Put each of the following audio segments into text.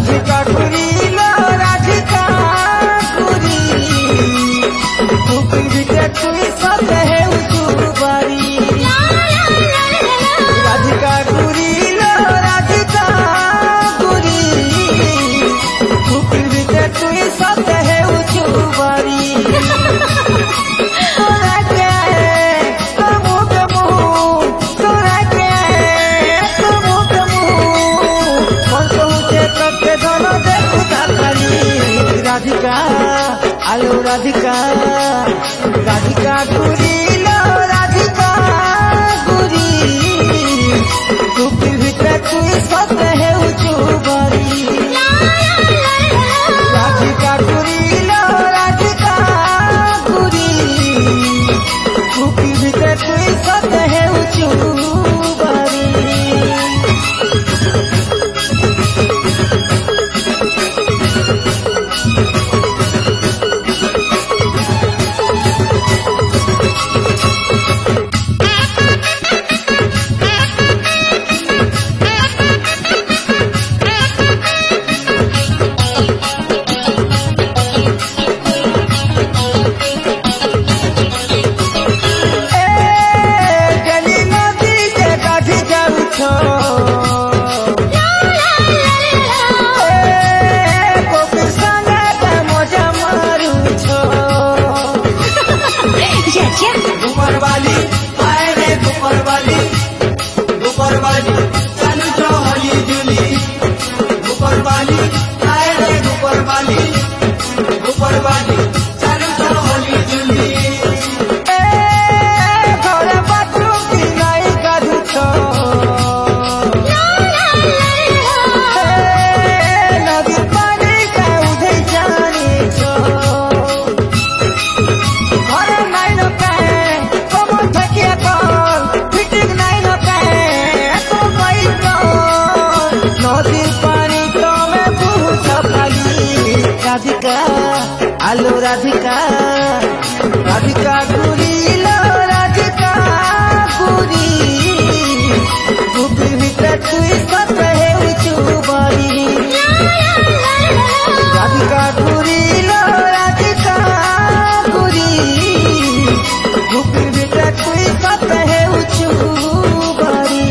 राधिका गुरी लो राधिका गुरी तू पीड़िते तू सब है उचुबारी राधिका गुरी लो राधिका गुरी तू पीड़िते तू सब है उचुबारी राधिका आलो राधिका राधिका गुरी लो राधिका गुरी तू पीड़िते तू सब है उचुबारी राधिका गुरी लो राधिका गुरी तू पीड़िते तू सब है उचुबारी राधिका आलो राधिका राधिका गुरी लो राधिका गुरी तू पीड़िते तू सब है उचुबारी राधिका गुरी लो राधिका गुरी तू पीड़िते तू सब है उचुबारी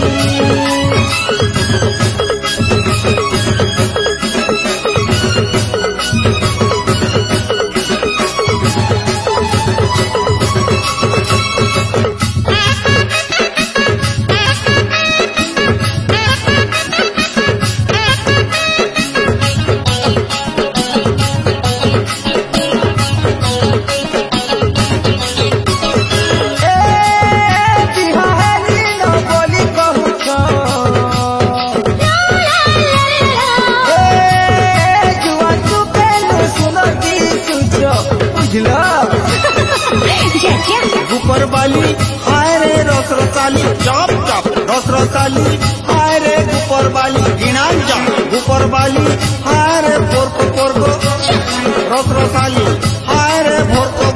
ऊपर वाली हाय रे रस रसाली चप चप रस रसाली हाय रे ऊपर वाली गिनान जा ऊपर वाली हाय रे पोरको रस रसाली हाय रे भोरको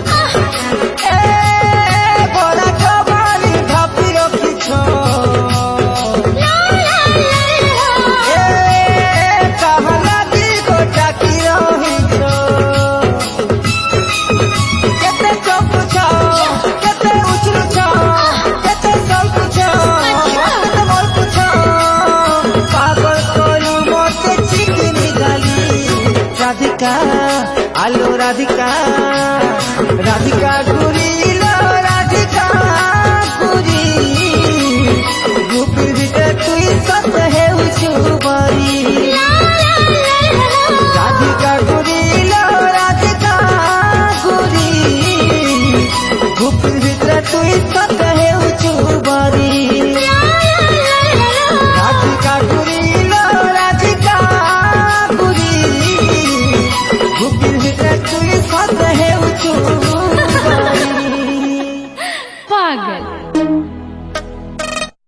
बड़ा चबाली धापी रखी छो कहला दी गोटा की रही छो राधिका आलो राधिका राधिका